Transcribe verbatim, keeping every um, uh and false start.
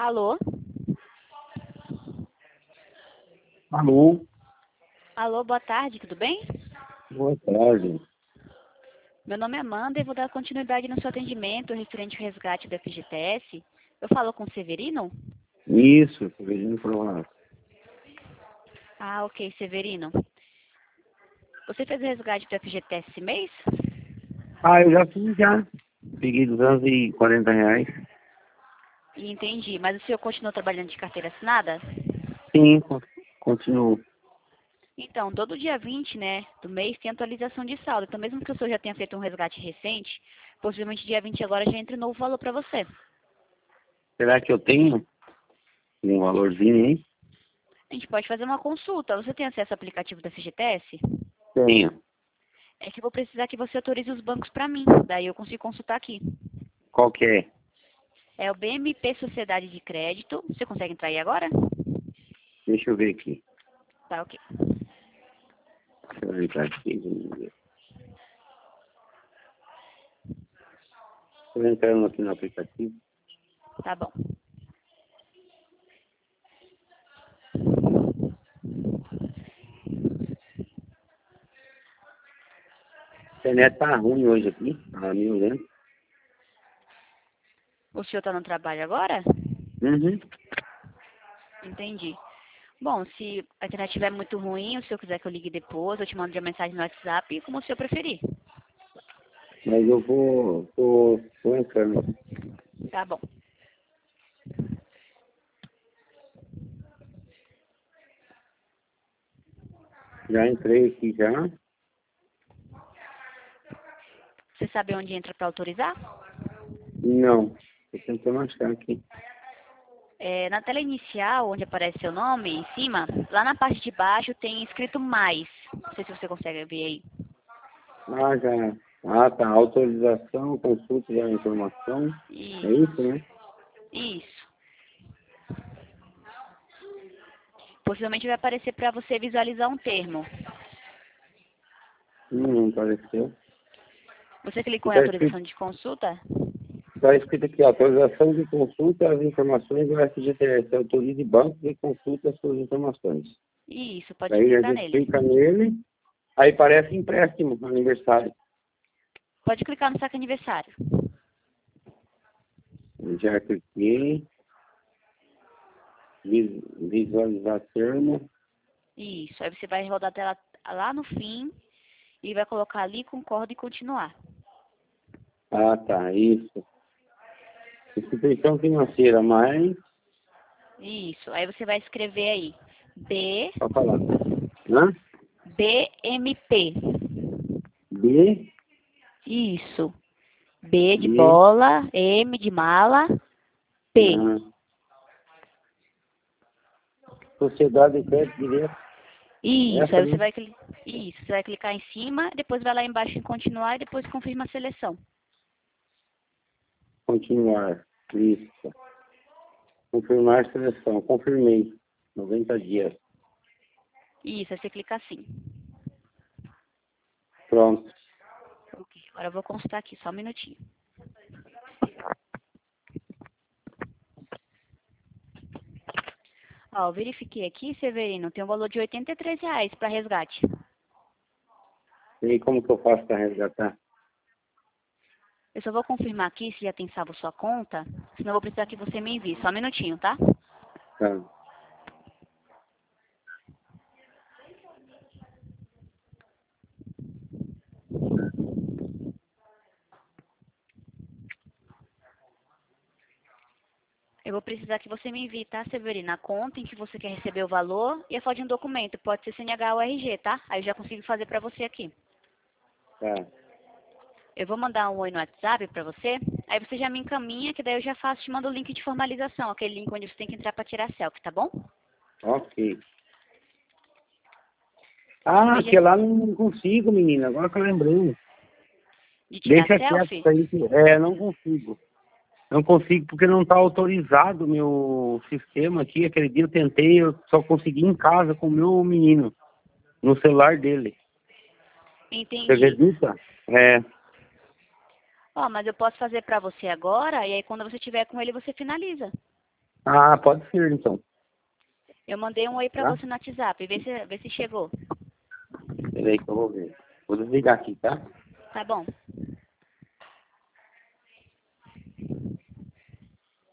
Alô? Alô, Alô, boa tarde, tudo bem? boa tarde. Meu nome é Amanda e vou dar continuidade no seu atendimento referente ao resgate do F G T S. Eu falo com o Severino? Isso, tô pedindo pra lá. Ah, ok, Severino. Você fez o resgate do F G T S esse mês? Ah, eu já fiz já. Peguei duzentos e quarenta reais. Entendi, mas o senhor continua trabalhando de carteira assinada? Sim, con- continuo. Então, todo dia vinte, né, do mês tem atualização de saldo. Então, mesmo que o senhor já tenha feito um resgate recente, possivelmente dia vinte agora já entra um novo valor para você. Será que eu tenho um valorzinho aí? A gente pode fazer uma consulta. Você tem acesso ao aplicativo do F G T S? Tenho. É que eu vou precisar que você autorize os bancos para mim. Daí eu consigo consultar aqui. Qual que é? É o B M P Sociedade de Crédito. Você consegue entrar aí agora? Deixa eu ver aqui. Tá, ok. Deixa eu entrar aqui. vamos ver. Tô entrando aqui no aplicativo. Tá bom. A internet tá ruim hoje aqui. Tá me olhando. O senhor tá no trabalho agora? Uhum. Entendi. Bom, se a internet estiver muito ruim, o senhor quiser que eu ligue depois, eu te mando uma mensagem no WhatsApp, como o senhor preferir. Mas eu vou, tô, tô entrando aqui. Tá bom. Já entrei aqui já. Você sabe onde entra para autorizar? Não. Tô tentando achar aqui. É, na tela inicial, onde aparece seu nome, em cima, lá na parte de baixo tem escrito mais. Não sei se você consegue ver aí. Ah, já. Ah, tá. Autorização, consulta da informação. É Isso. isso, né? Isso. Possivelmente vai aparecer para você visualizar um termo. Hum, não apareceu. Você clicou em Está escrito, autorização de consulta? tá escrito aqui, autorização de consulta às informações do F G T S. Autorize bancos e consulta as suas informações. Isso, pode Aí a clicar gente nele. clica nele, aí parece empréstimo, aniversário. Pode clicar no saque aniversário. Eu já cliquei, vis- visualizar termo. Isso, aí você vai rodar a tela lá no fim e vai colocar ali, concordo e continuar. Ah, tá, isso. Instituição financeira, mais, Isso, aí você vai escrever aí, B, pode falar. Hã? B M P. B, Isso, B de B, bola, M de mala, P. ah, Sociedade de Crédito Direto. Isso, Essa, aí você né? vai, cli- isso, você vai clicar em cima, depois vai lá embaixo em continuar e depois confirma a seleção. Continuar. Lista. Confirmar seleção. Confirmei. noventa dias. Isso, aí você clica assim. Pronto. Ok, agora eu vou consultar aqui, só um minutinho. Ó, eu verifiquei aqui, Severino, tem um valor de oitenta e três reais para resgate. E aí, como que eu faço para resgatar? Eu só vou confirmar aqui se já tem salvo sua conta, senão eu vou precisar que você me envie. Só um minutinho, tá? Tá. Eu vou precisar que você me envie, tá, Severino? A conta em que você quer receber o valor e a foto de um documento. Pode ser C N H ou R G, tá? Aí eu já consigo fazer pra você aqui. Tá. Eu vou mandar um oi no WhatsApp pra você, aí você já me encaminha, que daí eu já faço, te mando o link de formalização, aquele link onde você tem que entrar pra tirar selfie, tá bom? Ok. Ah, Veja que lá não consigo, menina. Agora que eu lembrei. de tirar Deixa quieto selfie. isso aí. que- É, não consigo. Não consigo porque não está autorizado o meu sistema aqui. Aquele dia eu tentei, eu só consegui em casa com o meu menino. No celular dele. Você Entendi. acredita? É. Ó, mas eu posso fazer pra você agora, e aí quando você tiver com ele, você finaliza. Ah, pode ser então. Eu mandei um oi pra Tá? você no WhatsApp, vê se, vê se chegou. Peraí que eu vou ver. Vou desligar aqui, tá? Tá bom.